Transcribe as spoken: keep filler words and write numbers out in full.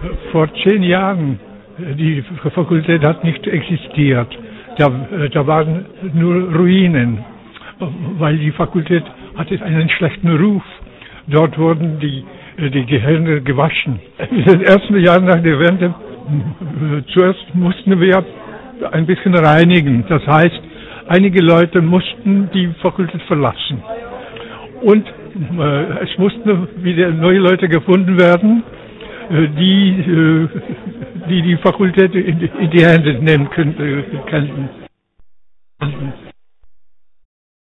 Vor zehn Jahren, die Fakultät hat nicht existiert. Da, da waren nur Ruinen, weil die Fakultät hatte einen schlechten Ruf. Dort wurden die, die Gehirne gewaschen. In den ersten Jahren nach der Wende, zuerst mussten wir ein bisschen reinigen. Das heißt, einige Leute mussten die Fakultät verlassen. Und äh, es mussten wieder neue Leute gefunden werden, äh, die, äh, die die Fakultät in die, in die Hände nehmen könnten.